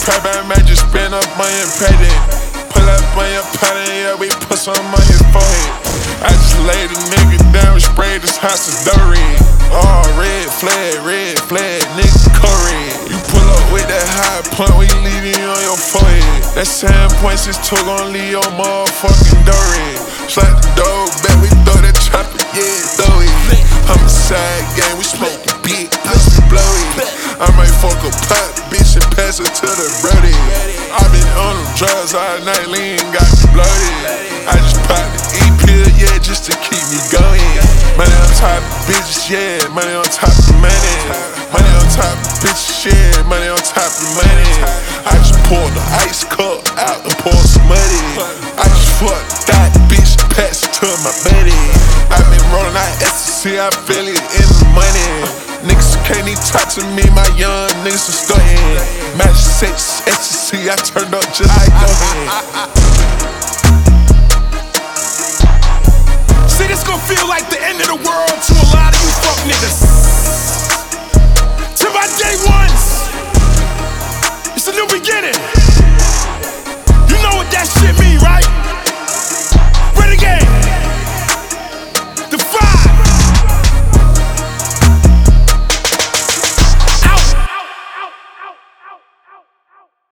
trap, I might just spend up on your credit. Pull up on your party, yeah, we put some on his forehead. I just laid a nigga down and sprayed his house as Dory. Oh, red flag, nigga Curry. You pull up with that high point, we leaving on your forehead. That 7 points is two gon' leave your motherfucking Dory. Slap the door back, we throw that chopper, yeah, throw it. Homicide gang, we smoking big, let's be blow it. I might fuck a pot, bitch, and pass it to the brody. I been on them drugs all night, lean, got me bloated. I just popped the E-pill, yeah, just to keep me going. Money on top of bitches, yeah, money on top of money. Money on top of bitches, yeah, money on top of money. I just poured the ice cup out and poured some money. I just fucked that bitch, pass it to my buddy. I been rolling out ecstasy, I feel it in the money. Niggas can't even talk to me, my young niggas are stuntin'. Match 6, ecstasy, I turned up just like nothing. See, this gon' feel like the end of the world to a lot of you fuck niggas. To my day ones, it's a new beginning.